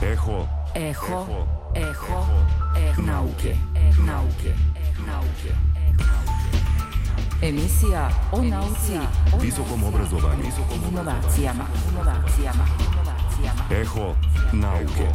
Eho nauke. Emisija o nauci, visokom obrazovanju, inovacijama. Eho nauke.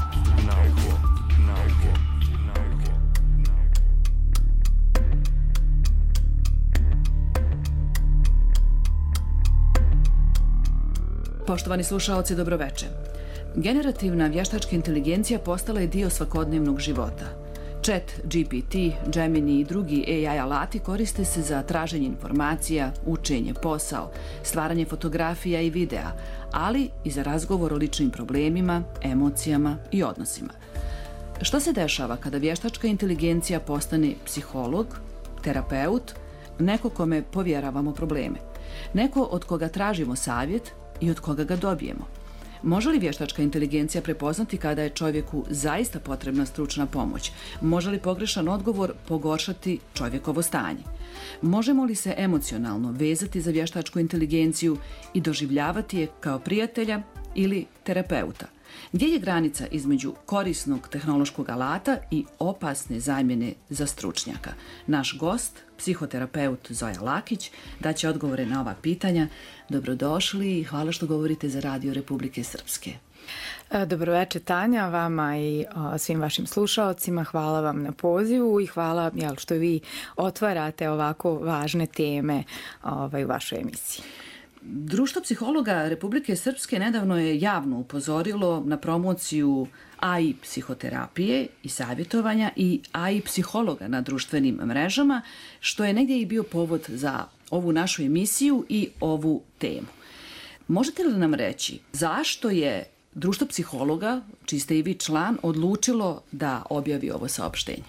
Poštovani slušaoci, dobroveče. Generativna vještačka inteligencija postala je dio svakodnevnog života. Chat, GPT, Gemini i drugi AI alati koriste se za traženje informacija, učenje, posao, stvaranje fotografija i videa, ali i za razgovor o ličnim problemima, emocijama i odnosima. Šta se dešava kada vještačka inteligencija postane psiholog, terapeut, neko kome povjeravamo probleme, neko od koga tražimo savjet i od koga ga dobijemo? Može li vještačka inteligencija prepoznati kada je čovjeku zaista potrebna stručna pomoć? Može li pogrešan odgovor pogoršati čovjekovo stanje? Možemo li se emocionalno vezati za vještačku inteligenciju i doživljavati je kao prijatelja ili terapeuta? Gdje je granica između korisnog tehnološkog alata i opasne zamjene za stručnjaka? Naš gost, psihoterapeut Zoja Lakić, daće odgovore na ova pitanja. Dobrodošli i hvala što govorite za Radio Republike Srpske. Dobroveče Tanja, vama i svim vašim slušaocima. Hvala vam na pozivu i hvala što vi otvarate ovako važne teme u vašoj emisiji. Društvo psihologa Republike Srpske nedavno je javno upozorilo na promociju AI psihoterapije i savjetovanja i AI psihologa na društvenim mrežama, što je negdje i bio povod za ovu našu emisiju i ovu temu. Možete li nam reći zašto je Društvo psihologa, čiji ste i vi član, odlučilo da objavi ovo saopštenje?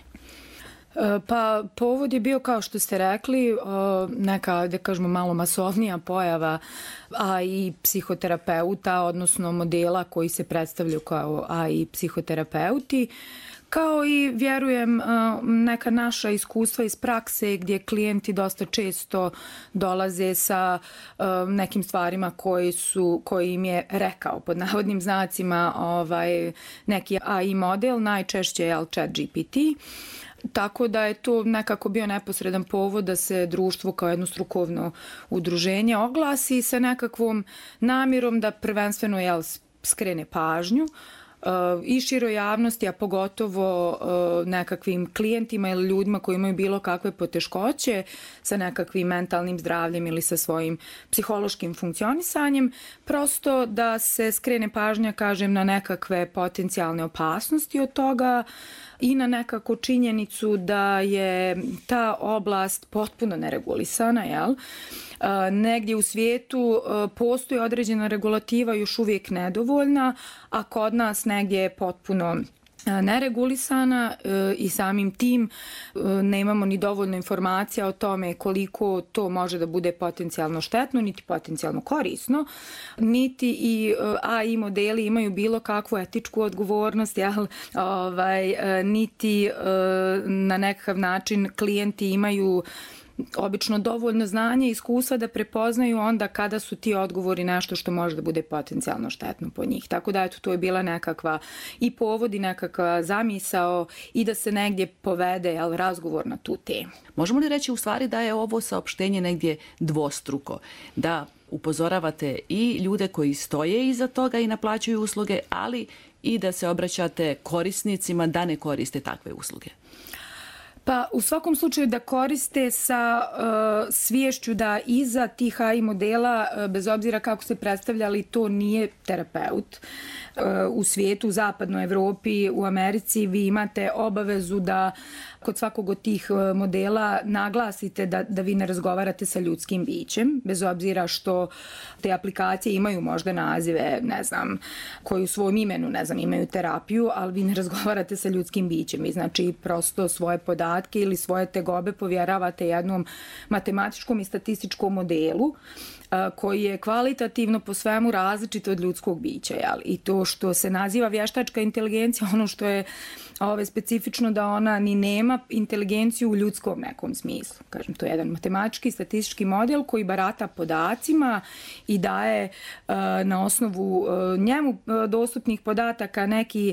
Pa povod je bio, kao što ste rekli, neka, da kažemo, malo masovnija pojava AI psihoterapeuta, odnosno modela koji se predstavljaju kao AI psihoterapeuti, kao i, vjerujem, neka naša iskustva iz prakse gdje klijenti dosta često dolaze sa nekim stvarima koji im je rekao, pod navodnim znacima, neki AI model, najčešće je Chat GPT. Tako da je to nekako bio neposredan povod da se društvo kao jedno strukovno udruženje oglasi sa nekakvom namjerom da prvenstveno skrene pažnju i široj javnosti, a pogotovo nekakvim klijentima ili ljudima koji imaju bilo kakve poteškoće sa nekakvim mentalnim zdravljem ili sa svojim psihološkim funkcionisanjem, prosto da se skrene pažnja, kažem, na nekakve potencijalne opasnosti od toga i na nekako činjenicu da je ta oblast potpuno neregulisana, negdje u svijetu postoji određena regulativa još uvijek nedovoljna, a kod nas negdje je potpuno neregulisana i samim tim nemamo ni dovoljno informacija o tome koliko to može da bude potencijalno štetno, niti potencijalno korisno, niti i AI modeli imaju bilo kakvu etičku odgovornost, niti na nekakav način klijenti imaju obično dovoljno znanja i iskustva da prepoznaju onda kada su ti odgovori nešto što može da bude potencijalno štetno po njih. Tako da to je bila nekakva i povod i nekakva zamisao i da se negdje povede razgovor na tu temu. Možemo li reći u stvari da je ovo saopštenje negdje dvostruko? Da upozoravate i ljude koji stoje iza toga i naplaćuju usluge, ali i da se obraćate korisnicima da ne koriste takve usluge? Pa u svakom slučaju da koriste sa sviješću da iza tih AI modela, bez obzira kako se predstavljali, to nije terapeut. U svijetu, u zapadnoj Evropi, u Americi vi imate obavezu da kod svakog od tih modela naglasite da vi ne razgovarate sa ljudskim bićem, bez obzira što te aplikacije imaju možda nazive, ne znam, koji u svom imenu, ne znam, imaju terapiju, ali vi ne razgovarate sa ljudskim bićem. Vi znači prosto svoje podatke podatke ili svoje tegobe povjeravate jednom matematičkom i statističkom modelu koji je kvalitativno po svemu različit od ljudskog bića. Jel? I to što se naziva vještačka inteligencija, ono što je specifično da ona ni nema inteligenciju u ljudskom nekom smislu. Kažem, to je jedan matematički, statistički model koji barata podacima i daje na osnovu njemu dostupnih podataka neki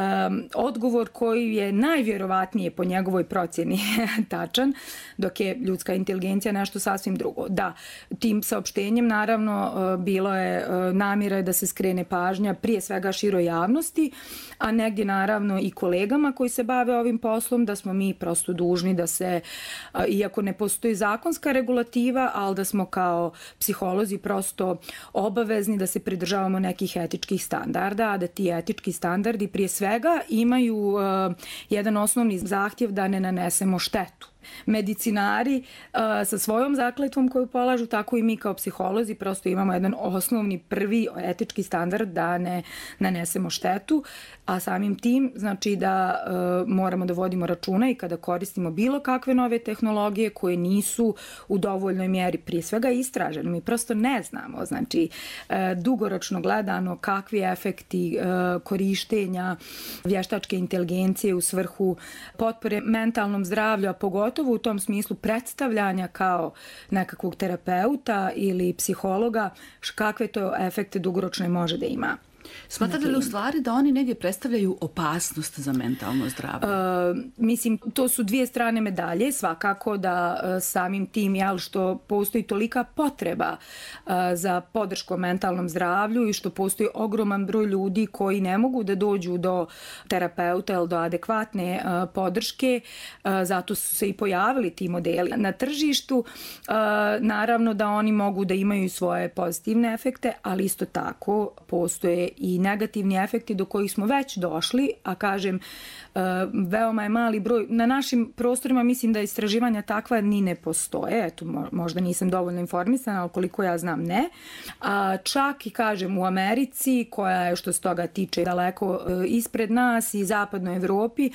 odgovor koji je najvjerovatnije po njegovoj procjeni tačan, dok je ljudska inteligencija nešto sasvim drugo. Da, tim saopštenjem naravno bilo je namjera da se skrene pažnja prije svega široj javnosti, a negdje naravno i kolegama koji se bave ovim poslom, da smo mi prosto dužni da se, iako ne postoji zakonska regulativa, ali da smo kao psiholozi prosto obavezni da se pridržavamo nekih etičkih standarda, a da ti etički standardi prije svega imaju jedan osnovni zahtjev da ne nanesemo štetu. Medicinari sa svojom zakletvom koju polažu, tako i mi kao psiholozi prosto imamo jedan osnovni prvi etički standard da ne nanesemo štetu, a samim tim znači da moramo da vodimo računa i kada koristimo bilo kakve nove tehnologije koje nisu u dovoljnoj mjeri prije svega istražene. Mi prosto ne znamo, znači dugoročno gledano kakvi efekti korištenja vještačke inteligencije u svrhu potpore mentalnom zdravlju, a pogotovo u tom smislu predstavljanja kao nekakvog terapeuta ili psihologa, kakve to efekte dugoročne može da ima. Smatrate li u stvari da oni negdje predstavljaju opasnost za mentalno zdravlje? Mislim, to su dvije strane medalje. Svakako da samim tim, jel, što postoji tolika potreba za podrškom mentalnom zdravlju i što postoji ogroman broj ljudi koji ne mogu da dođu do terapeuta ili do adekvatne podrške, zato su se i pojavili ti modeli na tržištu. Naravno da oni mogu da imaju svoje pozitivne efekte, ali isto tako postoje i negativni efekti do kojih smo već došli, a kažem, veoma je mali broj. Na našim prostorima mislim da istraživanja takva ni ne postoje, eto, možda nisam dovoljno informisana, ali koliko ja znam ne. A čak i kažem u Americi, koja je što se toga tiče daleko ispred nas i zapadnoj Evropi,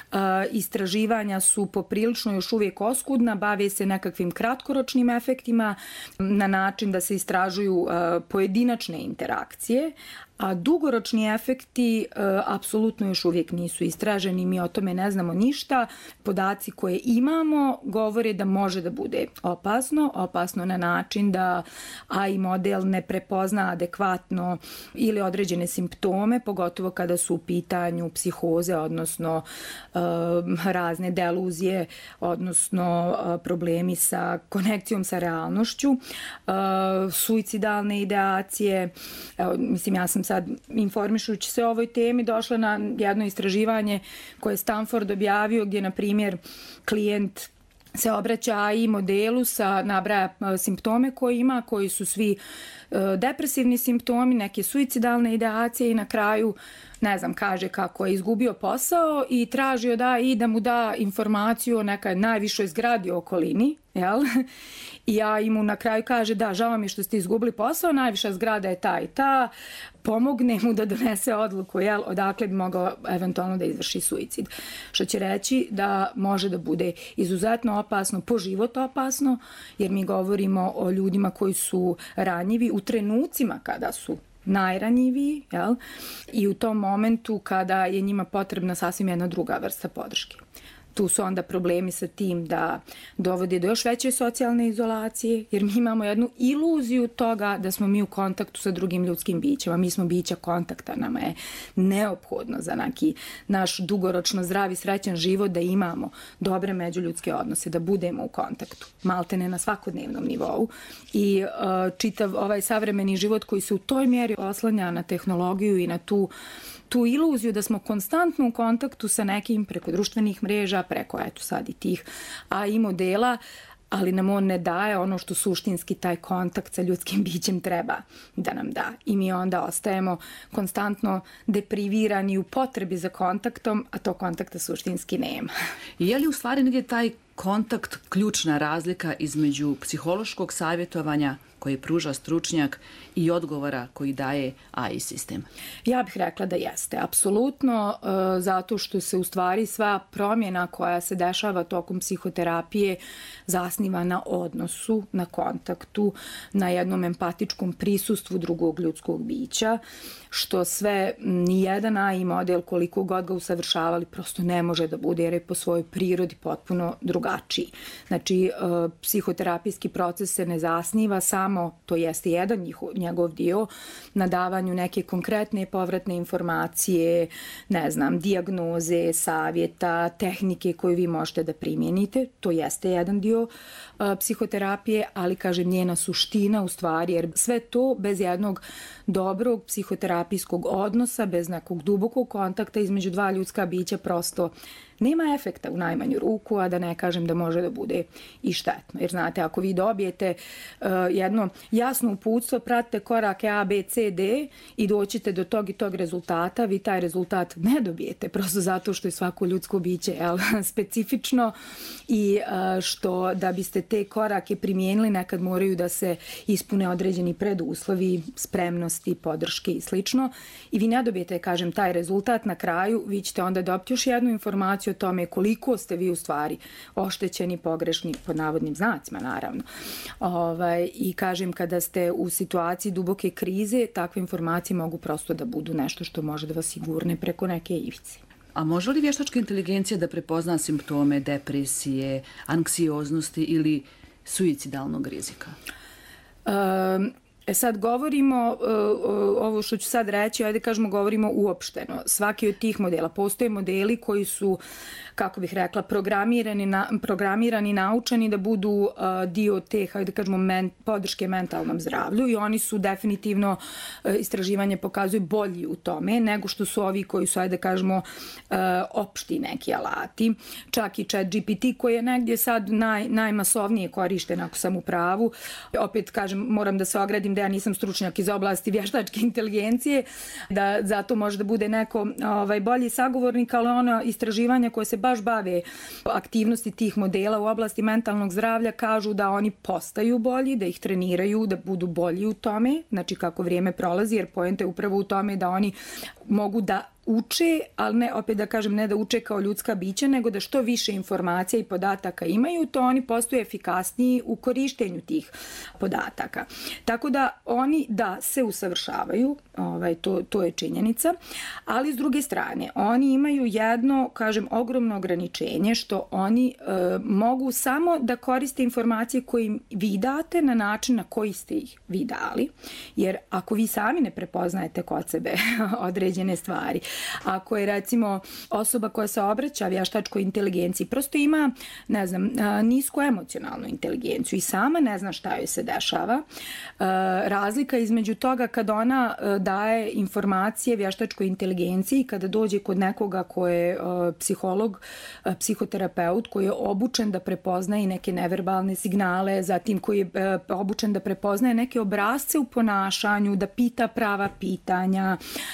istraživanja su poprilično još uvijek oskudna, bave se nekakvim kratkoročnim efektima na način da se istražuju pojedinačne interakcije, a dugoročni efekti apsolutno još uvijek nisu istraženi, mi o tome ne znamo ništa. Podaci koje imamo govore da može da bude opasno na način da AI model ne prepozna adekvatno ili određene simptome, pogotovo kada su u pitanju psihoze, odnosno razne deluzije, odnosno problemi sa konekcijom sa realnošću, suicidalne ideacije. Evo, mislim, ja sam sad informišujući se o ovoj temi došla na jedno istraživanje koje je Stanford objavio gdje, na primjer, klijent se obraća AI modelu, nabraja simptome koje ima, koji su svi depresivni simptomi, neke suicidalne ideacije i na kraju, ne znam, kaže kako je izgubio posao i tražio da mu da informaciju o nekoj najvišoj zgradi u okolini, jel? I AI mu na kraju kaže da, žao mi što ste izgubili posao, najviša zgrada je ta i ta, pomogne mu da donese odluku, jel, odakle bi mogao eventualno da izvrši suicid. Što će reći da može da bude izuzetno opasno, po život opasno, jer mi govorimo o ljudima koji su ranjivi u trenucima kada su najranjiviji, jel? I u tom momentu kada je njima potrebna sasvim jedna druga vrsta podrške. Tu su onda problemi sa tim da dovode do još veće socijalne izolacije, jer mi imamo jednu iluziju toga da smo mi u kontaktu sa drugim ljudskim bićima. Mi smo bića kontakta, nama je neophodno za neki naš dugoročno zdrav i srećan život da imamo dobre međuljudske odnose, da budemo u kontaktu, maltene na svakodnevnom nivou. I čitav ovaj savremeni život koji se u toj mjeri oslanja na tehnologiju i na tu iluziju da smo konstantno u kontaktu sa nekim preko društvenih mreža, preko eto sad i tih AI modela, ali nam on ne daje ono što suštinski taj kontakt sa ljudskim bićem treba da nam da. I mi onda ostajemo konstantno deprivirani u potrebi za kontaktom, a to kontakta suštinski nema. I je li u stvari negdje taj kontakt ključna razlika između psihološkog savjetovanja koji pruža stručnjak i odgovora koji daje AI sistem? Ja bih rekla da jeste, apsolutno, zato što se u stvari sva promjena koja se dešava tokom psihoterapije zasniva na odnosu, na kontaktu, na jednom empatičkom prisustvu drugog ljudskog bića, što sve nijedan AI model, koliko god ga usavršavali, prosto ne može da bude, jer je po svojoj prirodi potpuno drugačiji. Znači, psihoterapijski proces se ne zasniva samo, to jeste jedan njegov dio, na davanju neke konkretne povratne informacije, ne znam, dijagnoze, savjeta, tehnike koje vi možete da primijenite. To jeste jedan dio psihoterapije, ali, kažem, njena suština u stvari, jer sve to bez jednog dobrog psihoterapijskog odnosa, bez nekog dubokog kontakta između dva ljudska bića prosto nema efekta u najmanju ruku, a da ne kažem da može da bude i štetno. Jer znate, ako vi dobijete jedno jasno uputstvo, pratite korake A, B, C, D i doćete do tog i tog rezultata, vi taj rezultat ne dobijete, prosto zato što je svako ljudsko biće specifično i što da biste te korake primijenili nekad moraju da se ispune određeni preduslovi, spremnosti, podrške i slično. I vi ne dobijete, kažem, taj rezultat na kraju, vi ćete onda dobiti još jednu informaciju o tome koliko ste vi u stvari oštećeni, pogrešni, pod navodnim znacima, naravno. I kažem, kada ste u situaciji duboke krize, takve informacije mogu prosto da budu nešto što može da vas sigurne preko neke ivice. A može li vještačka inteligencija da prepozna simptome depresije, anksioznosti ili suicidalnog rizika? Sad govorimo, ovo što ću sad reći, ajde kažemo, govorimo uopšteno. Svaki od tih modela, postoje modeli koji su, kako bih rekla, programirani, naučeni da budu dio te, hajde kažemo, podrške mentalnom zdravlju i oni su definitivno, istraživanje pokazuju, bolji u tome nego što su ovi koji su, ajde kažemo, opšti neki alati. Čak i ChatGPT koji je negdje sad najmasovnije korišten, ako sam u pravu. Opet kažem, moram da se ogradim da ja nisam stručnjak iz oblasti vještačke inteligencije, da zato može da bude neko bolji sagovornik, ali ono istraživanja koje se baš bave aktivnosti tih modela u oblasti mentalnog zdravlja kažu da oni postaju bolji, da ih treniraju, da budu bolji u tome, znači kako vrijeme prolazi, jer poenta je upravo u tome da oni mogu da uče, ali ne, opet da kažem, ne da uče kao ljudska bića, nego da što više informacija i podataka imaju, to oni postaju efikasniji u korištenju tih podataka. Tako da oni se usavršavaju, to je činjenica, ali s druge strane, oni imaju jedno, kažem, ogromno ograničenje što oni mogu samo da koriste informacije koje im vi date na način na koji ste ih vi dali, jer ako vi sami ne prepoznajete kod sebe određene stvari, ako je, recimo, osoba koja se obraća vještačkoj inteligenciji, prosto ima, ne znam, nisku emocionalnu inteligenciju i sama ne zna šta joj se dešava. Razlika između toga kad ona daje informacije vještačkoj inteligenciji, kada dođe kod nekoga ko je psiholog, psihoterapeut, koji je obučen da prepoznaje neke neverbalne signale, zatim koji je obučen da prepoznaje neke obrasce u ponašanju, da pita prava pitanja,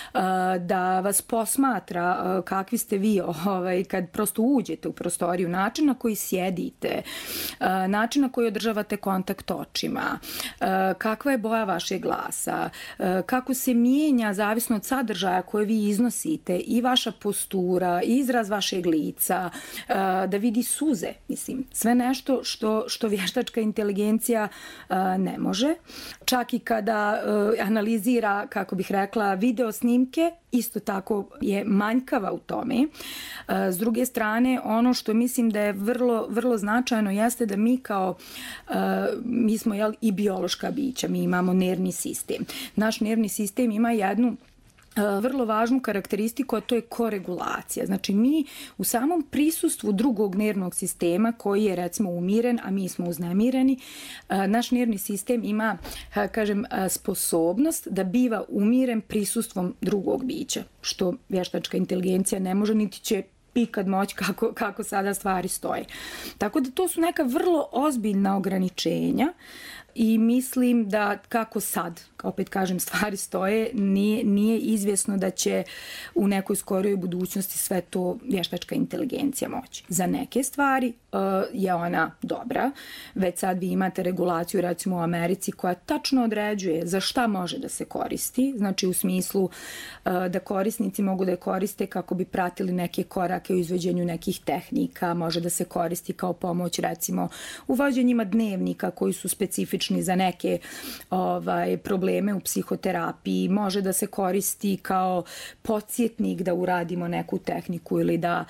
da vas posmatra kakvi ste vi kad prosto uđete u prostoriju, način na koji sjedite, način na koji održavate kontakt očima, kakva je boja vašeg glasa, kako se mijenja zavisno od sadržaja koje vi iznosite i vaša postura, i izraz vašeg lica, da vidi suze, mislim, sve nešto što vještačka inteligencija ne može. Čak i kada analizira, kako bih rekla, video snimke, isto tako je manjkava u tome. S druge strane, ono što mislim da je vrlo, vrlo značajno jeste da mi smo i biološka bića, mi imamo nervni sistem. Naš nervni sistem ima jednu vrlo važnu karakteristiku, a to je koregulacija. Znači, mi u samom prisustvu drugog nervnog sistema, koji je, recimo, umiren, a mi smo uznemireni, naš nervni sistem ima, kažem, sposobnost da biva umiren prisustvom drugog bića, što vještačka inteligencija ne može, niti će ikad moći kako sada stvari stoje. Tako da to su neka vrlo ozbiljna ograničenja i mislim da kako sad, opet kažem, stvari stoje, nije izvjesno da će u nekoj skorijoj budućnosti sve to vještačka inteligencija moći. Za neke stvari je ona dobra. Već sad vi imate regulaciju, recimo u Americi, koja tačno određuje za šta može da se koristi. Znači u smislu da korisnici mogu da je koriste kako bi pratili neke korake u izvođenju nekih tehnika, može da se koristi kao pomoć, recimo u vođenjima dnevnika koji su specifični za neke probleme u psihoterapiji, može da se koristi kao podsjetnik da uradimo neku tehniku ili da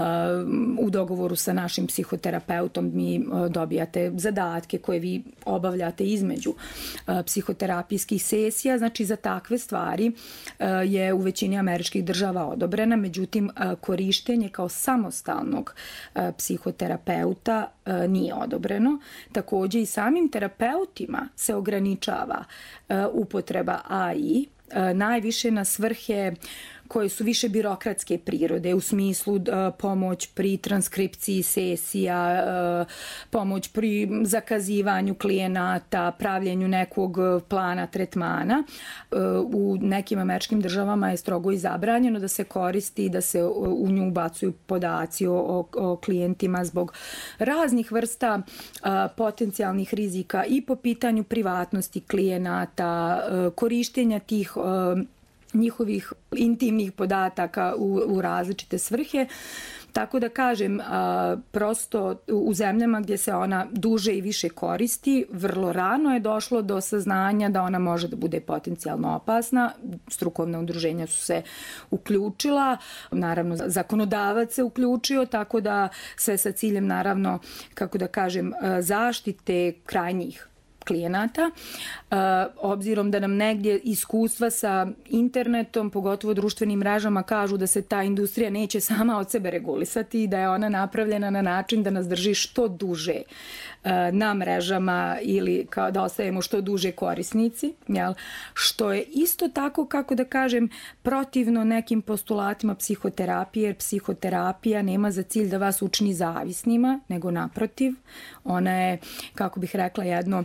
u dogovoru sa našim psihoterapeutom mi dobijate zadatke koje vi obavljate između psihoterapijskih sesija. Znači za takve stvari je u većini američkih država odobrena, međutim korištenje kao samostalnog psihoterapeuta nije odobreno. Također i samim terapeutima se ograničava upotreba AI, najviše na svrhe koje su više birokratske prirode, u smislu pomoć pri transkripciji sesija, pomoć pri zakazivanju klijenata, pravljenju nekog plana tretmana. U nekim američkim državama je strogo i zabranjeno da se koristi, da se u nju ubacuju podaci o klijentima zbog raznih vrsta potencijalnih rizika i po pitanju privatnosti klijenata, korištenja tih njihovih intimnih podataka u različite svrhe. Tako da kažem, prosto u zemljama gdje se ona duže i više koristi, vrlo rano je došlo do saznanja da ona može da bude potencijalno opasna. Strukovna udruženja su se uključila, naravno zakonodavac se uključio, tako da sve sa ciljem, naravno, kako da kažem, zaštite krajnjih klijenata. Obzirom da nam negdje iskustva sa internetom, pogotovo društvenim mrežama, kažu da se ta industrija neće sama od sebe regulisati i da je ona napravljena na način da nas drži što duže na mrežama ili kao da ostajemo što duže korisnici, jel? Što je isto tako, kako da kažem, protivno nekim postulatima psihoterapije, jer psihoterapija nema za cilj da vas učini zavisnima, nego naprotiv. Ona je, kako bih rekla, jedno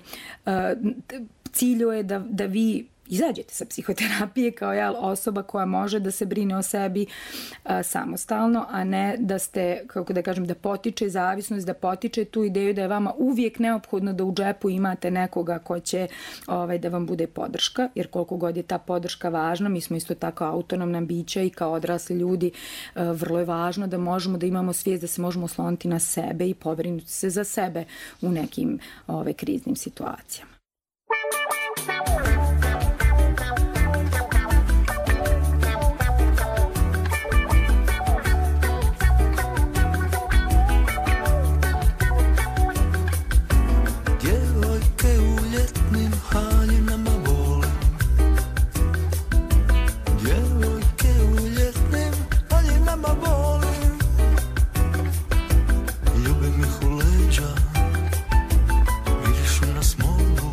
cilj je da vi izađete sa psihoterapije kao osoba koja može da se brine o sebi samostalno, a ne da ste, kako da kažem, da potiče zavisnost, da potiče tu ideju da je vama uvijek neophodno da u džepu imate nekoga ko će da vam bude podrška, jer koliko god je ta podrška važna, mi smo isto tako autonomna bića i kao odrasli ljudi vrlo je važno da možemo da imamo svijest da se možemo osloniti na sebe i pobrinuti se za sebe u nekim kriznim situacijama. Ljubim ih u leđa, mirišu na smolu.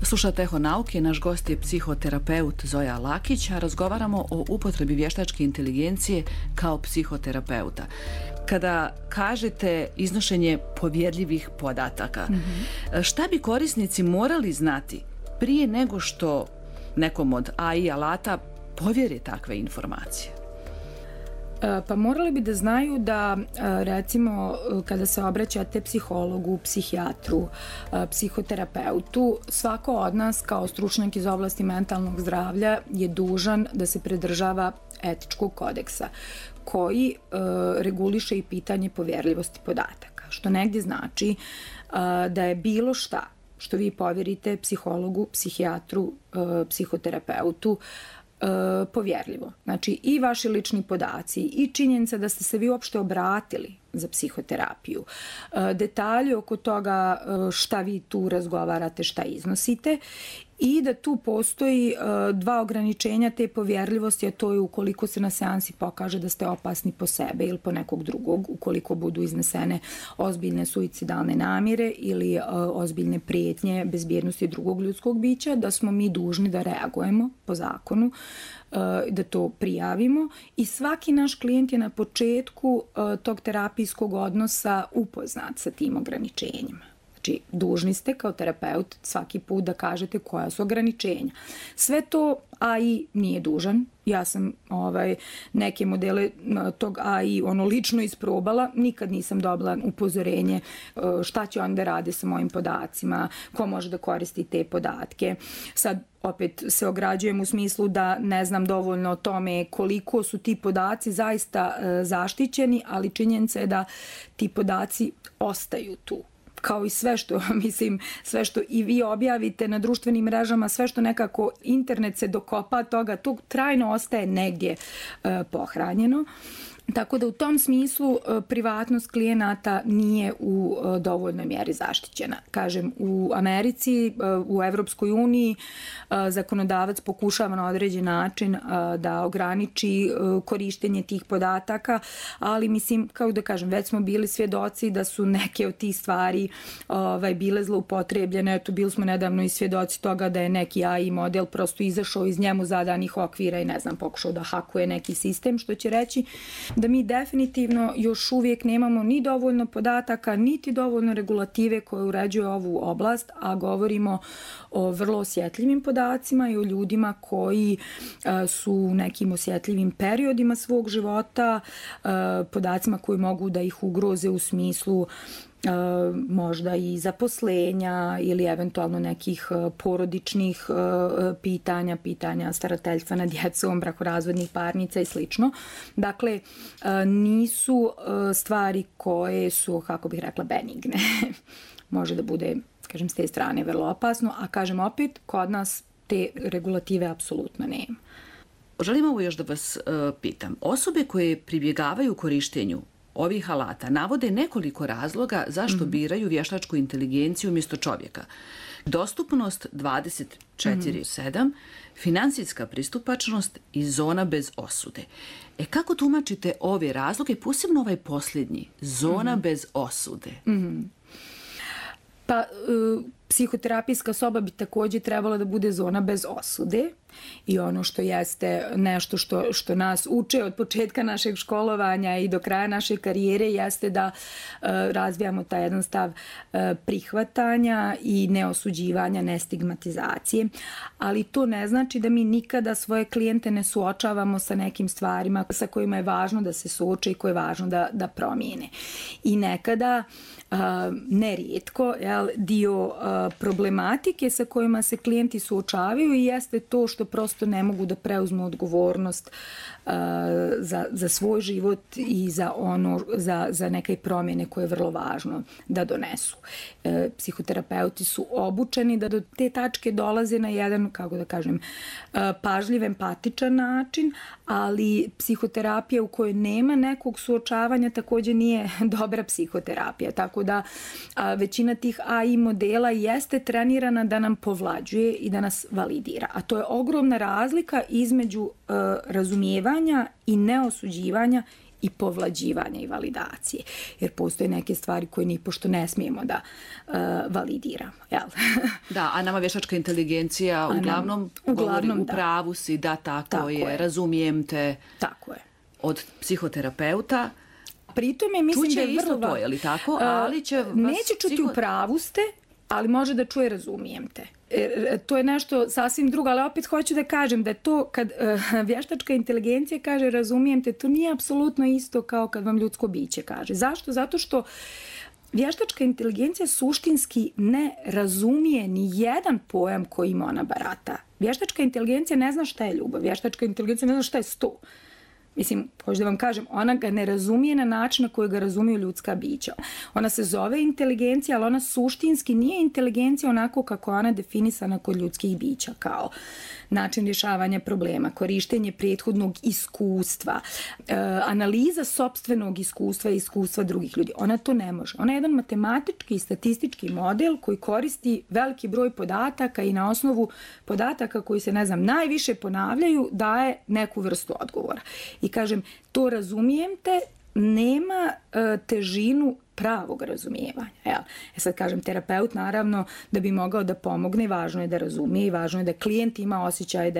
Slušate Eho nauke, naš gost je psihoterapeut Zoja Lakić, a razgovaramo o upotrebi vještačke inteligencije kao psihoterapeuta. Kada kažete iznošenje povjerljivih podataka, šta bi korisnici morali znati prije nego što nekom od AI alata povjeri takve informacije? Pa morali bi da znaju da, recimo, kada se obraćate psihologu, psihijatru, psihoterapeutu, svako od nas kao stručnjak iz oblasti mentalnog zdravlja je dužan da se pridržava etičkog kodeksa koji reguliše i pitanje povjerljivosti podataka, što negdje znači da je bilo šta što vi povjerite psihologu, psihijatru, psihoterapeutu povjerljivo. Znači i vaši lični podaci i činjenica da ste se vi uopšte obratili za psihoterapiju, detalji oko toga šta vi tu razgovarate, šta iznosite i da tu postoji dva ograničenja te povjerljivosti, a to je ukoliko se na seansi pokaže da ste opasni po sebe ili po nekog drugog, ukoliko budu iznesene ozbiljne suicidalne namjere ili ozbiljne prijetnje bezbjednosti drugog ljudskog bića, da smo mi dužni da reagujemo po zakonu, da to prijavimo i svaki naš klijent je na početku tog terapijskog odnosa upoznat sa tim ograničenjima. Znači, dužni ste kao terapeut svaki put da kažete koja su ograničenja. Sve to AI nije dužan. Ja sam neke modele tog AI lično isprobala. Nikad nisam dobila upozorenje šta će onda rade sa mojim podacima, ko može da koristi te podatke. Sad opet se ograđujem u smislu da ne znam dovoljno o tome koliko su ti podaci zaista zaštićeni, ali činjenica je da ti podaci ostaju tu. Kao i sve što, sve što i vi objavite na društvenim mrežama, sve što nekako internet se dokopa toga, to trajno ostaje negdje pohranjeno. Tako da u tom smislu privatnost klijenata nije u dovoljnoj mjeri zaštićena. Kažem, u Americi, u Evropskoj uniji zakonodavac pokušava na određen način da ograniči korištenje tih podataka, ali mislim, kao da kažem, već smo bili svjedoci da su neke od tih stvari bile zloupotrebljene. Eto, bili smo nedavno i svjedoci toga da je neki AI model prosto izašao iz njemu zadanih okvira i ne znam, pokušao da hakuje neki sistem, što će reći da mi definitivno još uvijek nemamo ni dovoljno podataka, niti dovoljno regulative koje uređuje ovu oblast, a govorimo o vrlo osjetljivim podacima i o ljudima koji su u nekim osjetljivim periodima svog života, podacima koji mogu da ih ugroze u smislu možda i zaposlenja ili eventualno nekih porodičnih pitanja starateljstva nad djecom, brakorazvodnih parnica i slično. Dakle, nisu stvari koje su, kako bih rekla, benigne. Može da bude, kažem, s te strane vrlo opasno, a kažem opet, kod nas te regulative apsolutno nema. Želim ovo još da vas pitam. Osobe koje pribjegavaju korištenju ovih alata navode nekoliko razloga zašto biraju vještačku inteligenciju umjesto čovjeka. Dostupnost 24/7, financijska pristupačnost i zona bez osude. Kako tumačite ove razloge, posebno ovaj posljednji, zona bez osude? Pa, psihoterapijska soba bi također trebala da bude zona bez osude i ono što jeste nešto što nas uče od početka našeg školovanja i do kraja naše karijere jeste da razvijamo taj jedan stav prihvatanja i neosuđivanja, nestigmatizacije, ali to ne znači da mi nikada svoje klijente ne suočavamo sa nekim stvarima sa kojima je važno da se suoče i koje je važno da promijene. I nekada, nerijetko, dio problematike sa kojima se klijenti suočavaju i jeste to što prosto ne mogu da preuzmu odgovornost za svoj život i za neke promjene koje je vrlo važno da donesu. Psihoterapeuti su obučeni da do te tačke dolaze na jedan, kako da kažem, pažljiv, empatičan način, ali psihoterapija u kojoj nema nekog suočavanja također nije dobra psihoterapija. Tako da većina tih AI modela jeste trenirana da nam povlađuje i da nas validira. A to je ogromna razlika između razumijevanja i neosuđivanja i povlađivanja i validacije. Jer postoje neke stvari koje nipošto ne smijemo da validiramo. Jel? Da, a nama vještačka inteligencija uglavnom govori u pravu si, da, tako je, razumijem te. Tako je. Od psihoterapeuta. Pritome mislim da je isto to, je li tako? Ali će neće čuti u pravu ste, ali može da čuje razumijem te. To je nešto sasvim drugo, ali opet hoću da kažem da je to kad vještačka inteligencija kaže razumijem te, to nije apsolutno isto kao kad vam ljudsko biće kaže. Zašto? Zato što vještačka inteligencija suštinski ne razumije ni jedan pojam koji ima ona barata. Vještačka inteligencija ne zna šta je ljubav, vještačka inteligencija ne zna šta je 100. Mislim, hoću da vam kažem, ona ga ne razumije na način na koji ga razumiju ljudska bića. Ona se zove inteligencija, ali ona suštinski nije inteligencija onako kako ona definisana kod ljudskih bića, kao način rješavanja problema, korištenje prethodnog iskustva, analiza sopstvenog iskustva i iskustva drugih ljudi. Ona to ne može. Ona je jedan matematički i statistički model koji koristi veliki broj podataka i na osnovu podataka koji se, najviše ponavljaju, daje neku vrstu odgovora. I kažem, to razumijem te, nema težinu pravog razumijevanja. Sad kažem, terapeut naravno da bi mogao da pomogne, važno je da razumije i važno je da klijent ima osjećaj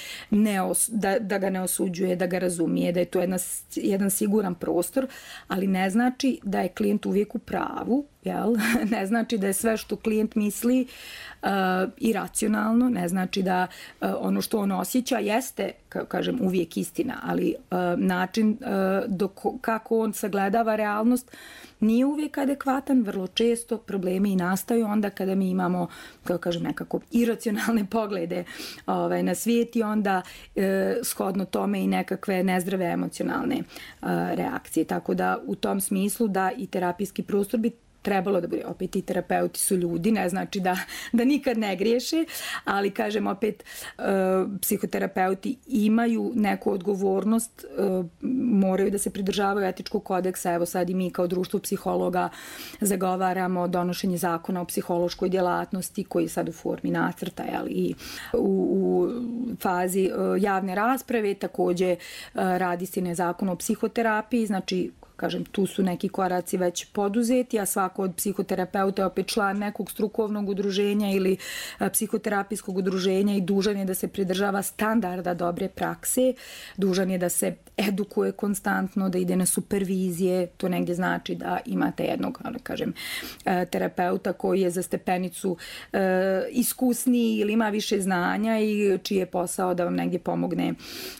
da ga ne osuđuje, da ga razumije, da je to jedan siguran prostor, ali ne znači da je klijent uvijek u pravu, ne znači da je sve što klijent misli iracionalno, ne znači da ono što on osjeća jeste, kažem, uvijek istina, ali način kako on sagledava realnost nije uvijek adekvatan, vrlo često problemi i nastaju onda kada mi imamo, kao kažem, nekako iracionalne poglede na svijet i onda shodno tome i nekakve nezdrave emocionalne reakcije. Tako da u tom smislu da i terapijski prostor bi trebalo da bude, opet i terapeuti su ljudi, ne znači da nikad ne griješe, ali kažem opet psihoterapeuti imaju neku odgovornost, moraju da se pridržavaju etičkog kodeksa, evo sad i mi kao društvo psihologa zagovaramo donošenje zakona o psihološkoj djelatnosti koji je sad u formi nacrta, i u fazi javne rasprave, također radi se na zakonu o psihoterapiji, znači kažem, tu su neki koraci već poduzeti, a svako od psihoterapeuta je opet član nekog strukovnog udruženja ili psihoterapijskog udruženja i dužan je da se pridržava standarda dobre prakse, dužan je da se edukuje konstantno, da ide na supervizije, to negdje znači da imate jednog, kažem, terapeuta koji je za stepenicu iskusniji ili ima više znanja i čiji je posao da vam negdje pomogne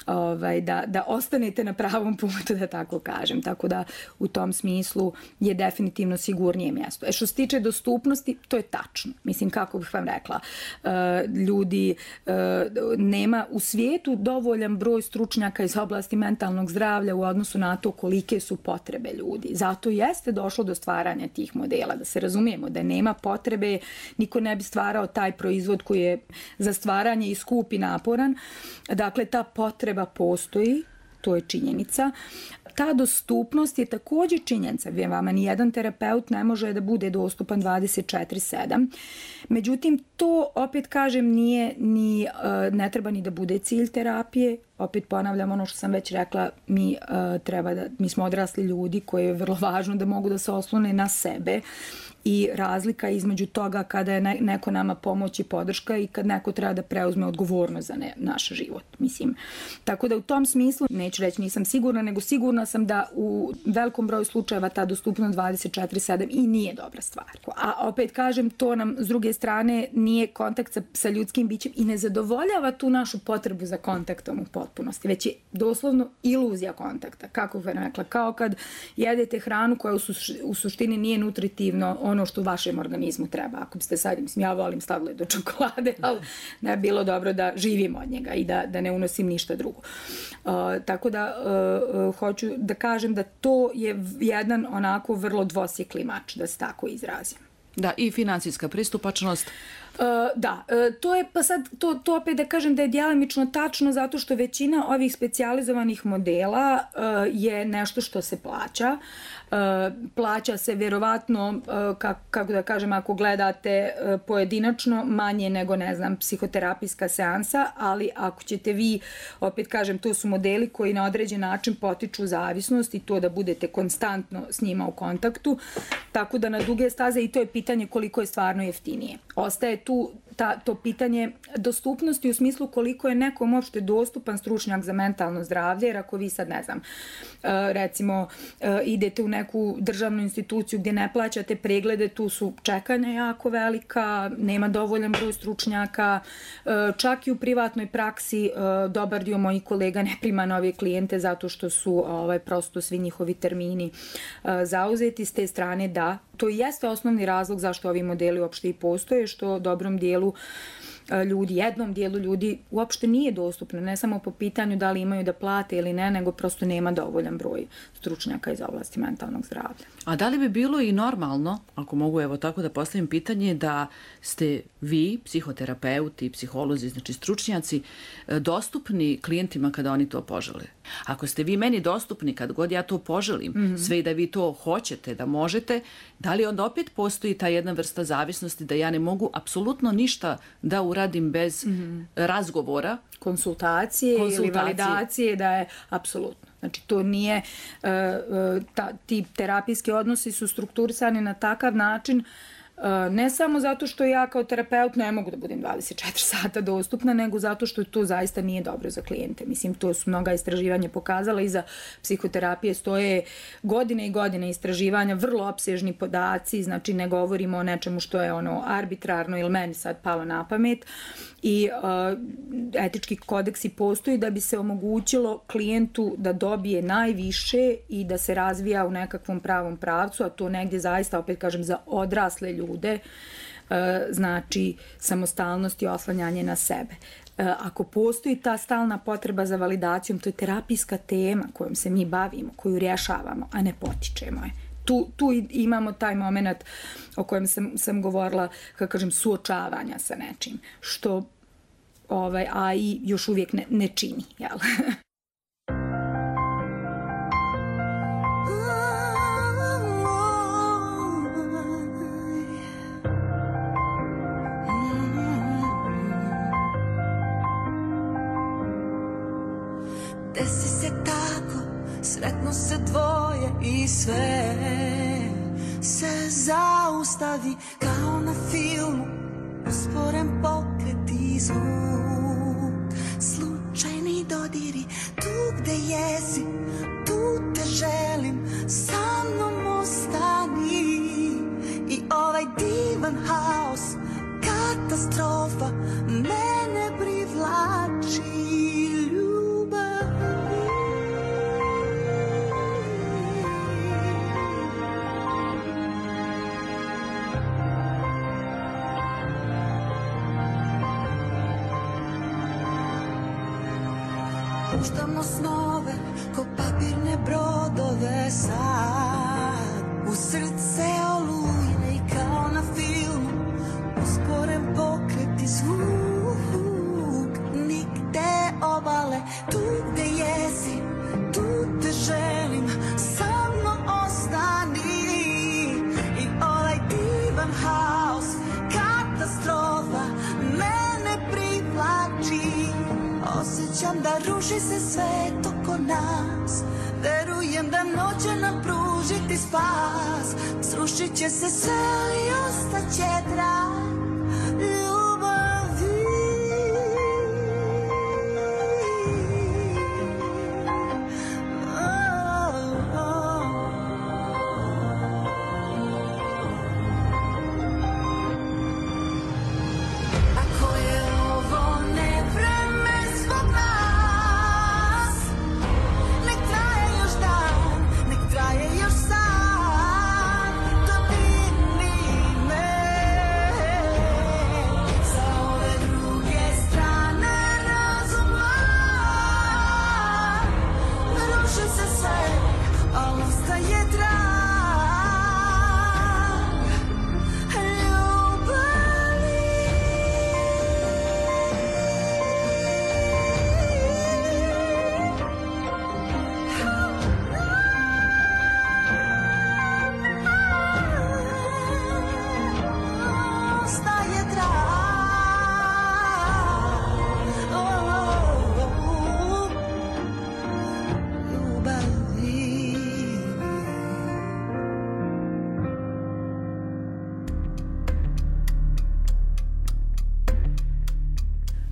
da ostanete na pravom putu, da tako kažem. Tako da u tom smislu je definitivno sigurnije mjesto. Što se tiče dostupnosti, to je tačno. Mislim, kako bih vam rekla, ljudi nema u svijetu dovoljan broj stručnjaka iz oblasti mentalnog zdravlja u odnosu na to kolike su potrebe ljudi. Zato jeste došlo do stvaranja tih modela, da se razumijemo, da nema potrebe, niko ne bi stvarao taj proizvod koji je za stvaranje i skup i naporan. Dakle, ta potreba postoji, to je činjenica. Ta dostupnost je također činjenica. Vama ni jedan terapeut ne može da bude dostupan 24/7. Međutim, to, opet kažem, ne treba ni da bude cilj terapije. Opet ponavljam ono što sam već rekla, mi smo odrasli ljudi koji je vrlo važno da mogu da se oslone na sebe. I razlika između toga kada je neko nama pomoć i podrška i kad neko treba da preuzme odgovornost za naš život. Mislim. Tako da u tom smislu, neću reći nisam sigurna, nego sigurna sam da u velikom broju slučajeva ta dostupnost 24/7 i nije dobra stvar. A opet kažem, to nam s druge strane nije kontakt sa ljudskim bićem i ne zadovoljava tu našu potrebu za kontaktom u potpunosti, već je doslovno iluzija kontakta. Kako bih rekla, kao kad jedete hranu koja u suštini nije nutritivno ono što u vašem organizmu treba. Ako biste sad, mislim, ja volim sladoled od čokolade, ali ne bi bilo dobro da živim od njega i da ne unosim ništa drugo. Tako da hoću da kažem da to je jedan onako vrlo dvosjekli mač, da se tako izrazim. Da, i financijska pristupačnost. Da, to je pa sad, to opet da kažem da je djelimično tačno zato što većina ovih specijalizovanih modela je nešto što se plaća. Plaća se vjerovatno, kako da kažem, ako gledate pojedinačno, manje nego, ne znam, psihoterapijska seansa, ali ako ćete vi, opet kažem, to su modeli koji na određen način potiču zavisnost i to da budete konstantno s njima u kontaktu, tako da na duge staze i to je pitanje koliko je stvarno jeftinije. Ostaje tu to pitanje dostupnosti u smislu koliko je nekom uopšte dostupan stručnjak za mentalno zdravlje, jer ako vi sad, ne znam, recimo idete u neku državnu instituciju gdje ne plaćate preglede, tu su čekanja jako velika, nema dovoljan broj stručnjaka, čak i u privatnoj praksi dobar dio mojih kolega ne prima nove klijente zato što su prosto svi njihovi termini zauzeti. S te strane da, to jeste osnovni razlog zašto ovi modeli uopšte i postoje, što dobrom dijelu ljudi, jednom dijelu ljudi uopšte nije dostupno, ne samo po pitanju da li imaju da plate ili ne, nego prosto nema dovoljan broj stručnjaka iz oblasti mentalnog zdravlja. A da li bi bilo i normalno, ako mogu evo tako da postavim pitanje, da ste vi, psihoterapeuti, psiholozi, znači stručnjaci, dostupni klijentima kada oni to požele? Ako ste vi meni dostupni kad god ja to poželim, sve i da vi to hoćete, da možete, da li onda opet postoji ta jedna vrsta zavisnosti da ja ne mogu apsolutno ništa da uradim bez razgovora? Konsultacije ili validacije, da je apsolutno. Znači, to nije, ti terapijski odnosi su strukturisani na takav način, ne samo zato što ja kao terapeut ne mogu da budem 24 sata dostupna, nego zato što to zaista nije dobro za klijente. Mislim, to su mnoga istraživanja pokazala, iza psihoterapije stoje godine i godine istraživanja, vrlo opsežni podaci, znači ne govorimo o nečemu što je arbitrarno ili meni sad palo na pamet. I etički kodeksi postoji da bi se omogućilo klijentu da dobije najviše i da se razvija u nekakvom pravom pravcu, a to negdje zaista, opet kažem, za odrasle ljude znači samostalnost i oslanjanje na sebe. Ako postoji ta stalna potreba za validacijom, to je terapijska tema kojom se mi bavimo, koju rješavamo, a ne potičemo je. Tu imamo taj moment o kojem sam govorila, kako kažem, suočavanja sa nečim, što a i još uvijek ne čini, jel? Desi se tako, sretno se dvoje i sve se zaustavi kao na filmu, usporen pokret i zvuk, slučajni dodiri, tu gde jesi, tu te želim, sa mnom ostani. I ovaj divan haos, katastrofa, mene privlači. Puštamo snove ko papirne brodove sad, u srce olujne i kao na filmu, usporen pokret i zvuk, nigde obale, tu gde jesi, tu te želim, sa mnom ostani. I ovaj divan haos, katastrofa, mene privlači. Osjećam da ruši se svet oko nas, verujem da noć će nam pružiti spas. Srušit će se sve, ali ostaće trag ljubavi. Ako je ovo nevreme zbog nas, nek traje još dan, nek traje još san, dodirni me.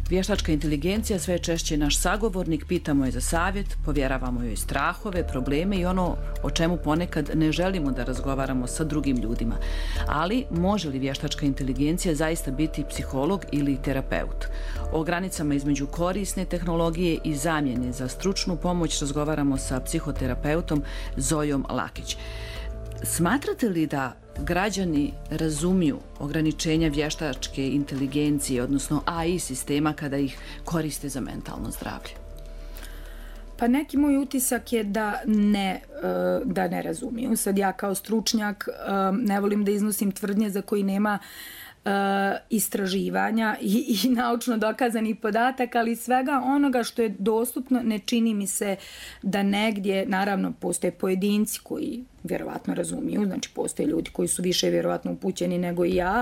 Vještačka inteligencija sve češće je naš sagovornik, pitamo je za savjet, povjeravamo joj strahove, probleme i ono o čemu ponekad ne želimo da razgovaramo sa drugim ljudima. Ali može li vještačka inteligencija zaista biti psiholog ili terapeut? O granicama između korisne tehnologije i zamjene za stručnu pomoć razgovaramo sa psihoterapeutom Zojom Lakić. Smatrate li da građani razumiju ograničenja vještačke inteligencije, odnosno AI sistema kada ih koriste za mentalno zdravlje? Pa neki moj utisak je da ne razumiju. Sad ja kao stručnjak ne volim da iznosim tvrdnje za koji nema istraživanja i naučno dokazanih podataka, ali svega onoga što je dostupno ne čini mi se da negdje, naravno postoje pojedinci koji vjerovatno razumiju, znači postoje ljudi koji su više vjerovatno upućeni nego i ja,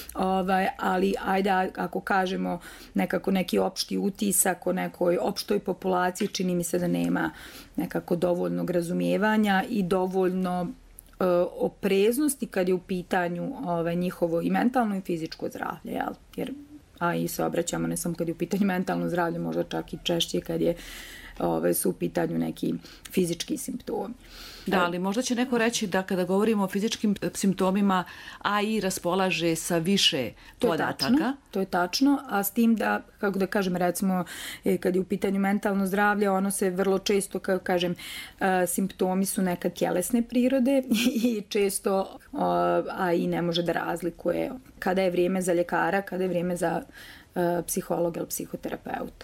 ali ajde ako kažemo nekako neki opšti utisak o nekoj opštoj populaciji, čini mi se da nema nekako dovoljnog razumijevanja i dovoljno opreznosti kad je u pitanju njihovo i mentalno i fizičko zdravlje, jel? Jer i se obraćamo ne samo kad je u pitanju mentalno zdravlje, možda čak i češće kad je su u pitanju neki fizički simptomi. Da, ali možda će neko reći da kada govorimo o fizičkim simptomima, AI raspolaže sa više podataka. To je tačno, a s tim da, kako da kažem, recimo, kad je u pitanju mentalno zdravlje, ono se vrlo često, kako kažem, simptomi su neka tjelesne prirode i često AI ne može da razlikuje kada je vrijeme za ljekara, kada je vrijeme za psihologa ili psihoterapeuta.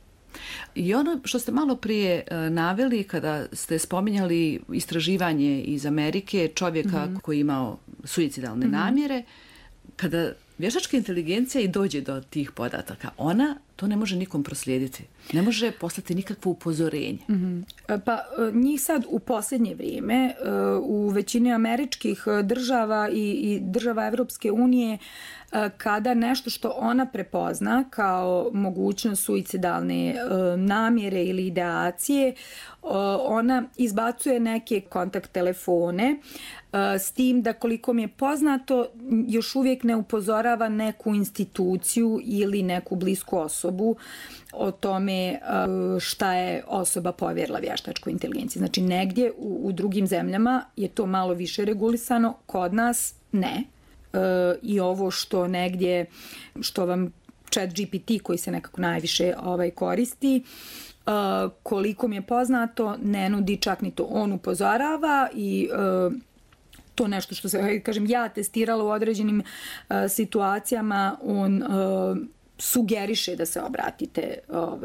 I ono što ste malo prije naveli kada ste spominjali istraživanje iz Amerike čovjeka koji je imao suicidalne namjere, kada vještačka inteligencija i dođe do tih podataka, ona to ne može nikom proslijediti. Ne može poslati nikakvo upozorenje. Pa njih sad u posljednje vrijeme u većini američkih država i država Evropske unije kada nešto što ona prepozna kao mogućnost suicidalne namjere ili ideacije, ona izbacuje neke kontakt telefone s tim da koliko mi je poznato još uvijek ne upozorava neku instituciju ili neku blisku osobu o tome šta je osoba povjerila vještačkoj inteligenciji. Znači negdje u drugim zemljama je to malo više regulisano, kod nas ne. I ovo što negdje, što vam ChatGPT koji se nekako najviše koristi, koliko mi je poznato, ne nudi čak ni to. On upozorava i to nešto što se, kažem, ja testirala u određenim situacijama, on sugeriše da se obratite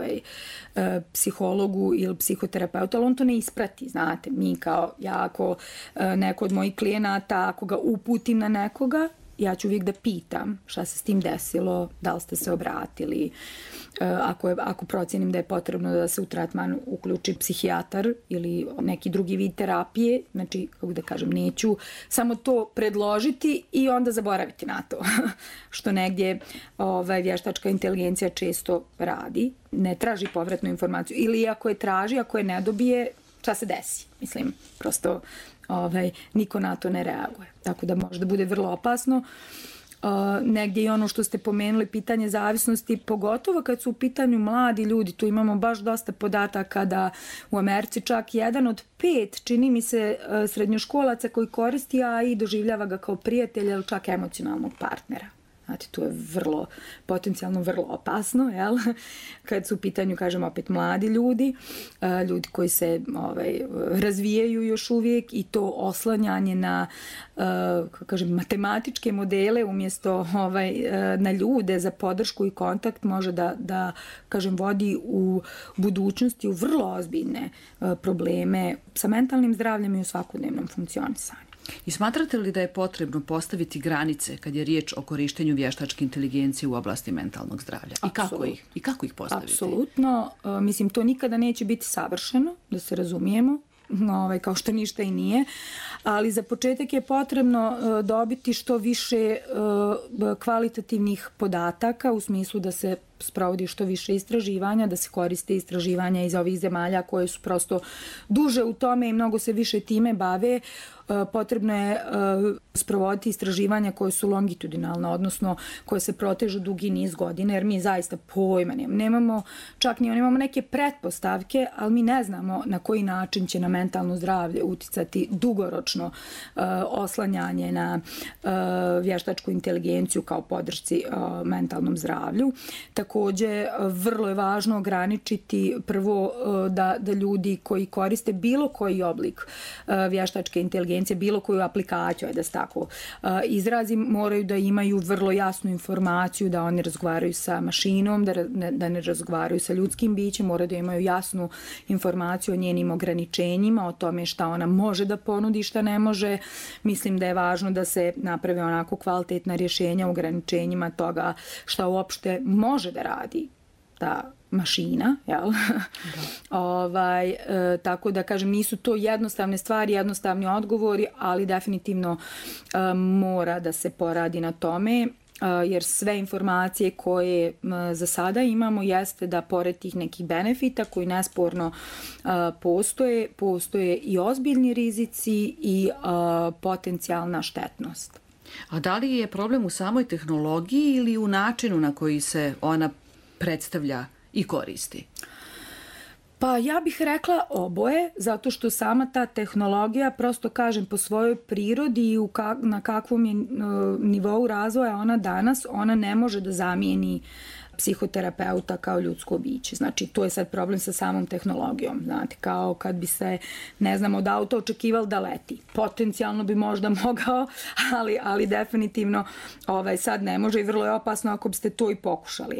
psihologu ili psihoterapeutu, ali on to ne isprati, znate. Mi kao, ja ako neko od mojih klijenata, ako ga uputim na nekoga, ja ću uvijek da pitam šta se s tim desilo, da li ste se obratili, ako procijenim da je potrebno da se u tretman uključi psihijatar ili neki drugi vid terapije, znači, kako da kažem, neću samo to predložiti i onda zaboraviti na to, što negdje vještačka inteligencija često radi, ne traži povratnu informaciju ili ako je traži, ako je ne dobije, šta se desi, mislim, prosto niko na to ne reaguje. Tako da možda bude vrlo opasno. Negdje i ono što ste pomenuli, pitanje zavisnosti, pogotovo kad su u pitanju mladi ljudi, tu imamo baš dosta podataka da u Americi čak 1 od 5, čini mi se, srednjoškolaca koji koristi AI doživljava ga kao prijatelja ili čak emocionalnog partnera. Znate, to je potencijalno vrlo opasno, jel? Kad su u pitanju, kažem, opet mladi ljudi, ljudi koji se razvijaju još uvijek i to oslanjanje na, kažem, matematičke modele umjesto na ljude za podršku i kontakt može da kažem, vodi u budućnosti u vrlo ozbiljne probleme sa mentalnim zdravljem i u svakodnevnom funkcionisanju. I smatrate li da je potrebno postaviti granice kad je riječ o korištenju vještačke inteligencije u oblasti mentalnog zdravlja? I kako ih postaviti? Apsolutno. Mislim, to nikada neće biti savršeno, da se razumijemo, kao što ništa i nije, ali za početak je potrebno dobiti što više kvalitativnih podataka u smislu da se sprovodi što više istraživanja, da se koriste istraživanja iz ovih zemalja koje su prosto duže u tome i mnogo se više time bave. Potrebno je sprovoditi istraživanja koje su longitudinalne, odnosno koje se protežu dugi niz godina, jer mi zaista pojma nemamo, čak ni nemamo neke pretpostavke, ali mi ne znamo na koji način će na mentalno zdravlje uticati dugoročno oslanjanje na vještačku inteligenciju kao podršci mentalnom zdravlju. Takođe, vrlo je važno ograničiti prvo da ljudi koji koriste bilo koji oblik vještačke inteligencije, bilo koju aplikaciju, da se tako izrazim, moraju da imaju vrlo jasnu informaciju da oni razgovaraju sa mašinom, da ne razgovaraju sa ljudskim bićem, moraju da imaju jasnu informaciju o njenim ograničenjima, o tome šta ona može da ponudi, šta ne može. Mislim da je važno da se naprave onako kvalitetna rješenja o ograničenjima toga šta uopšte može da radi ta mašina, jel? Tako da kažem, nisu to jednostavne stvari, jednostavni odgovori, ali definitivno mora da se poradi na tome, jer sve informacije koje za sada imamo jeste da pored tih nekih benefita koji nesporno postoje i ozbiljni rizici i potencijalna štetnost. A da li je problem u samoj tehnologiji ili u načinu na koji se ona predstavlja i koristi? Pa ja bih rekla oboje, zato što sama ta tehnologija, prosto kažem, po svojoj prirodi i na kakvom je nivou razvoja ona danas, ona ne može da zamijeni psihoterapeuta kao ljudsko biće. Znači, to je sad problem sa samom tehnologijom. Znate, kao kad bi se, ne znam, od auta očekivali da leti. Potencijalno bi možda mogao, ali definitivno sad ne može i vrlo je opasno ako biste to i pokušali.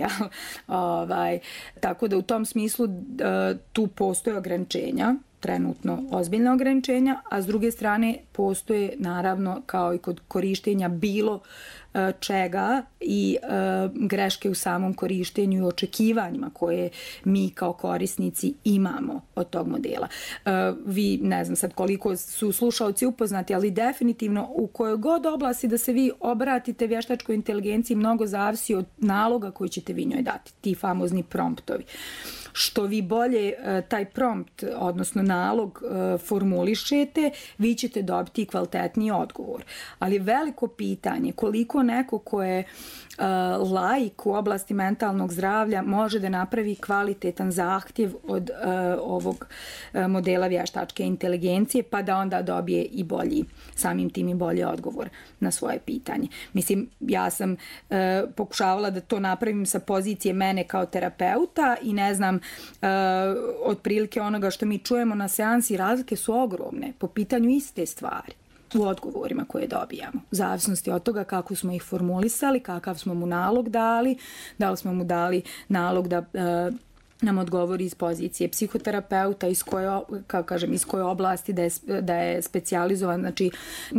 Tako da u tom smislu tu postoje ograničenja, trenutno ozbiljna ograničenja, a s druge strane postoje naravno kao i kod korištenja bilo čega i greške u samom korištenju i očekivanjima koje mi kao korisnici imamo od tog modela. Vi, ne znam sad koliko su slušaoci upoznati, ali definitivno u kojoj god oblasti da se vi obratite vještačkoj inteligenciji mnogo zavisi od naloga koji ćete vi njoj dati, ti famozni promptovi. Što vi bolje taj prompt, odnosno nalog formulišete, vi ćete dobiti kvalitetniji odgovor. Ali veliko pitanje koliko neko ko je laik u oblasti mentalnog zdravlja može da napravi kvalitetan zahtjev od ovog modela vještačke inteligencije, pa da onda dobije i bolji, samim tim i bolji odgovor na svoje pitanje. Mislim, ja sam pokušavala da to napravim sa pozicije mene kao terapeuta i ne znam, otprilike onoga što mi čujemo na seansi, razlike su ogromne po pitanju iste stvari u odgovorima koje dobijamo. U zavisnosti od toga kako smo ih formulisali, kakav smo mu nalog dali, da li smo mu dali nalog da nam odgovori iz pozicije psihoterapeuta, iz koje oblasti da je specijalizovan. Znači,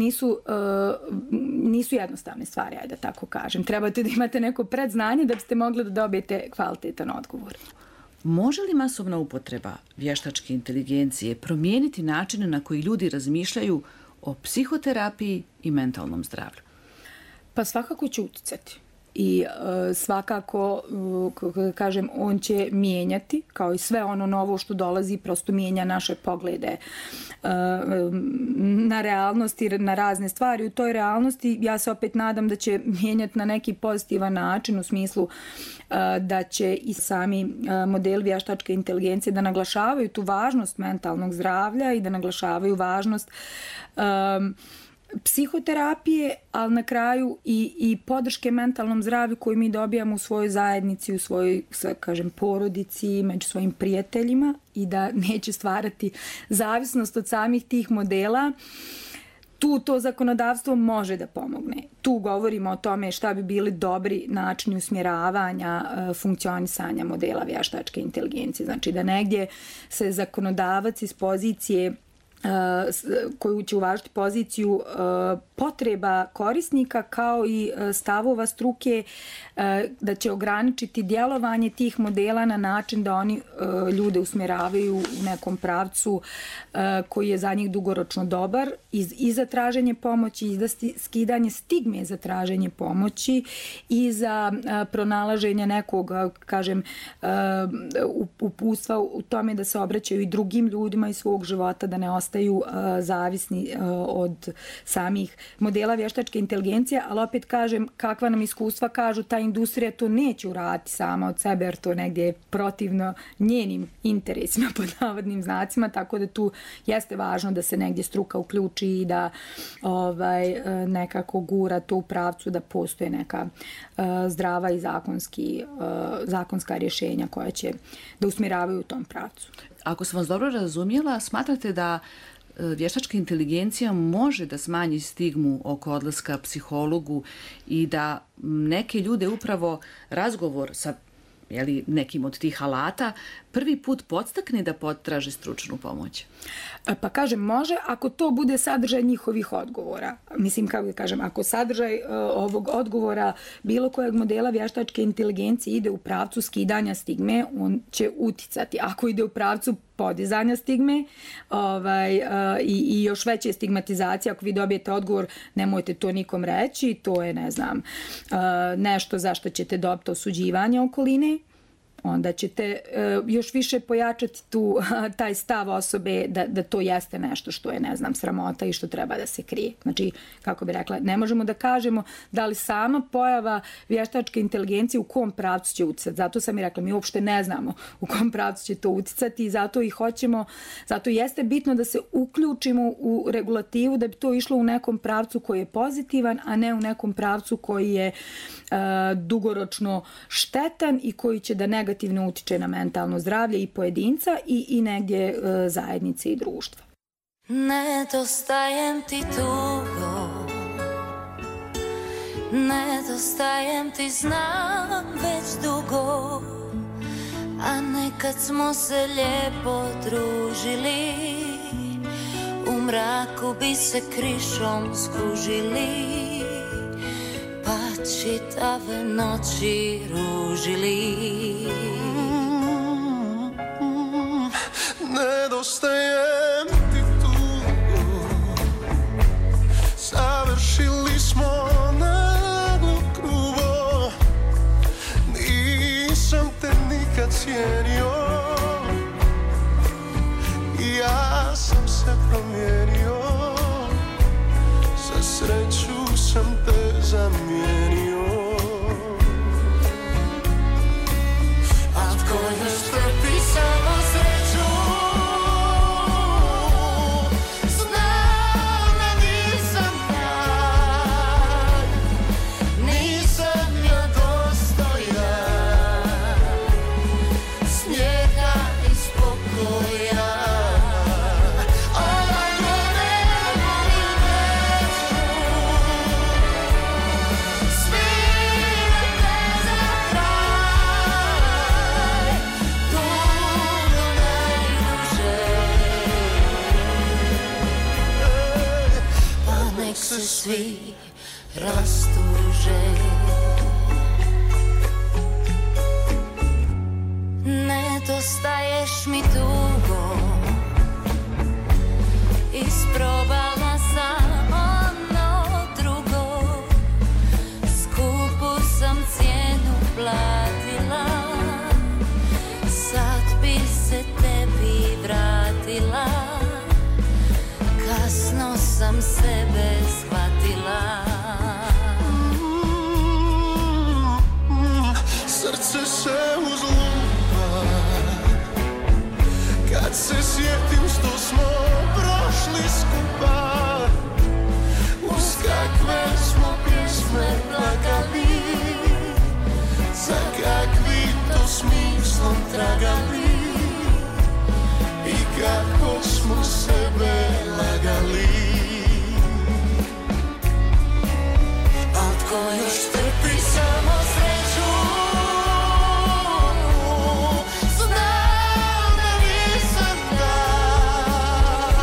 nisu jednostavne stvari, ajde da tako kažem. Trebate da imate neko predznanje da biste mogli da dobijete kvalitetan odgovor. Može li masovna upotreba vještačke inteligencije promijeniti načine na koji ljudi razmišljaju o psihoterapiji i mentalnom zdravlju? Pa svakako će uticati. I svakako, kažem, on će mijenjati, kao i sve ono novo što dolazi, prosto mijenja naše poglede na realnost i na razne stvari. U toj realnosti ja se opet nadam da će mijenjati na neki pozitivan način, u smislu da će i sami modeli vještačke inteligencije da naglašavaju tu važnost mentalnog zdravlja i da naglašavaju važnost psihoterapije, ali na kraju i podrške mentalnom zdravlju koju mi dobijamo u svojoj zajednici, u svojoj, kažem, porodici, među svojim prijateljima i da neće stvarati zavisnost od samih tih modela. Tu to zakonodavstvo može da pomogne. Tu govorimo o tome šta bi bili dobri načini usmjeravanja funkcionisanja modela vještačke inteligencije. Znači da negdje se zakonodavac iz pozicije koju će uvažiti poziciju potreba korisnika kao i stavova struke da će ograničiti djelovanje tih modela na način da oni ljude usmjeravaju u nekom pravcu koji je za njih dugoročno dobar i za traženje pomoći i za skidanje stigme za traženje pomoći i za pronalaženje nekog, kažem, uputstva u tome da se obraćaju i drugim ljudima iz svog života, da ne ostaju zavisni od samih modela vještačke inteligencije, ali opet kažem, kakva nam iskustva kažu, ta industrija to neće uraditi sama od sebe, jer to negdje je protivno njenim interesima, pod navodnim znacima, tako da tu jeste važno da se negdje struka uključi i da nekako gura to u pravcu da postoje neka zdrava i zakonska rješenja koja će da usmjeravaju u tom pravcu. Ako sam vas dobro razumjela, smatrate da vještačka inteligencija može da smanji stigmu oko odlaska psihologu i da neke ljude upravo razgovor sa nekim od tih alata prvi put podstakne da potraže stručnu pomoć? Pa kažem, može ako to bude sadržaj njihovih odgovora. Mislim, kako da kažem, ako sadržaj ovog odgovora bilo kojeg modela vještačke inteligencije ide u pravcu skidanja stigme, on će uticati. Ako ide u pravcu podizanja stigme i još veće stigmatizacije, ako vi dobijete odgovor, nemojte to nikom reći, to je, ne znam, nešto zašto ćete dobiti osuđivanje okoline, onda ćete još više pojačati taj stav osobe da to jeste nešto što je, ne znam, sramota i što treba da se krije. Znači, kako bi rekla, ne možemo da kažemo da li sama pojava vještačke inteligencije u kom pravcu će uticati. Zato sam i rekla, mi uopšte ne znamo u kom pravcu će to uticati i zato i hoćemo, zato jeste bitno da se uključimo u regulativu da bi to išlo u nekom pravcu koji je pozitivan, a ne u nekom pravcu koji je dugoročno štetan i koji će da negativno utiče na mentalno zdravlje i pojedinca i negdje zajednice i društva. Nedostajem ti dugo, nedostajem ti znam već dugo, a nekad smo se lijepo družili, u mraku bi se krišom skužili, pa čitave noći ružili. Nedostajem ti tugo, završili smo naglo grubo, nisam te nikad cijenio, ja sam se promijenio, za sreću sam te zamijenio. A tko još trpi samo sreću, znam da nisam taj, nisam ja dostojan smijeha i spokoja. Se svi rastuže, nedostaješ mi dugo, isprobala sam ono drugo, skupu sam cijenu platila, sad bi se tebi vratila, kasno sam sebe shvatila. Srce se uzlupa kad se sjetim što smo prošli skupa, uz kakve smo pjesme plakali, za kakvim to smislom tragali i kako smo sebe lagali. A tko još trpi samo sreću, znam da nisam taj,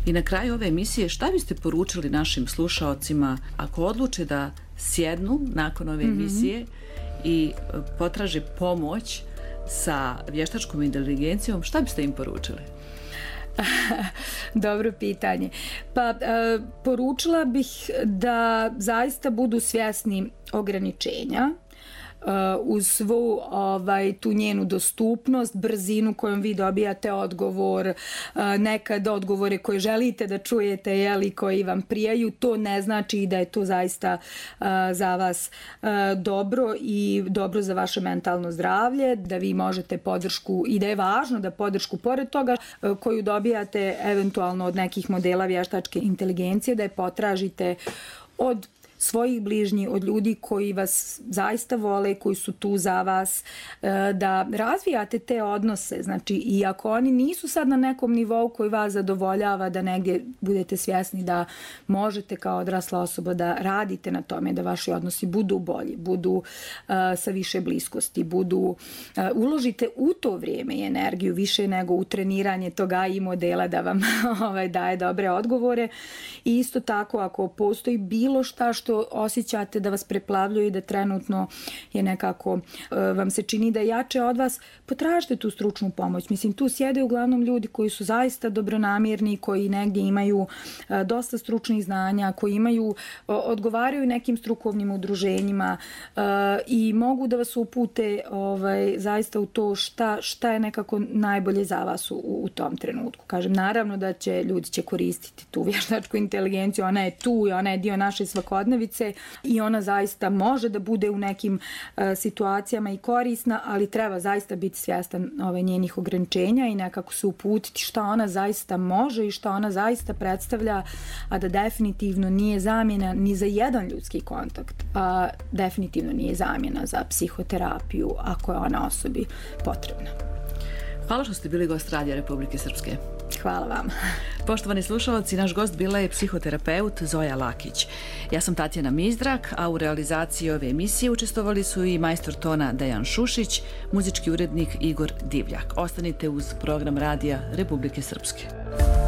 I na kraju ove emisije, šta biste poručili našim slušaocima ako odluče da sjednu nakon ove emisije i potraže pomoć sa vještačkom inteligencijom, šta biste im poručili? Dobro pitanje. Pa poručila bih da zaista budu svjesni ograničenja uz svu tu njenu dostupnost, brzinu kojom vi dobijate odgovor, nekad odgovore koje želite da čujete, jeli, koji vam prijaju, to ne znači da je to zaista za vas dobro i dobro za vaše mentalno zdravlje, da vi možete podršku i da je važno da podršku pored toga koju dobijate eventualno od nekih modela vještačke inteligencije, da je potražite od svojih bližnjih, od ljudi koji vas zaista vole, koji su tu za vas, da razvijate te odnose. Znači, i ako oni nisu sad na nekom nivou koji vas zadovoljava, da negdje budete svjesni da možete kao odrasla osoba da radite na tome, da vaši odnosi budu bolji, budu sa više bliskosti, uložite u to vrijeme i energiju više nego u treniranje toga i modela da vam daje dobre odgovore. I isto tako, ako postoji bilo šta što osjećate da vas preplavljaju i da trenutno je nekako vam se čini da je jače od vas, potražite tu stručnu pomoć. Mislim, tu sjede uglavnom ljudi koji su zaista dobronamjerni, koji negdje imaju dosta stručnih znanja, koji odgovaraju nekim strukovnim udruženjima i mogu da vas upute zaista u to šta je nekako najbolje za vas u tom trenutku. Kažem, naravno da ljudi će koristiti tu vještačku inteligenciju, ona je tu i ona je dio naše svakodnevice i ona zaista može da bude u nekim situacijama i korisna, ali treba zaista biti svjestan njenih ograničenja i nekako se uputiti šta ona zaista može i šta ona zaista predstavlja, a da definitivno nije zamjena ni za jedan ljudski kontakt, a definitivno nije zamjena za psihoterapiju ako je ona osobi potrebna. Hvala što ste bili gost Radija Republike Srpske. Hvala vam. Poštovani slušalci, naš gost bila je psihoterapeut Zoja Lakić. Ja sam Tatjana Mizdrak, a u realizaciji ove emisije učestvovali su i majstor tona Dejan Šušić, muzički urednik Igor Divljak. Ostanite uz program Radija Republike Srpske.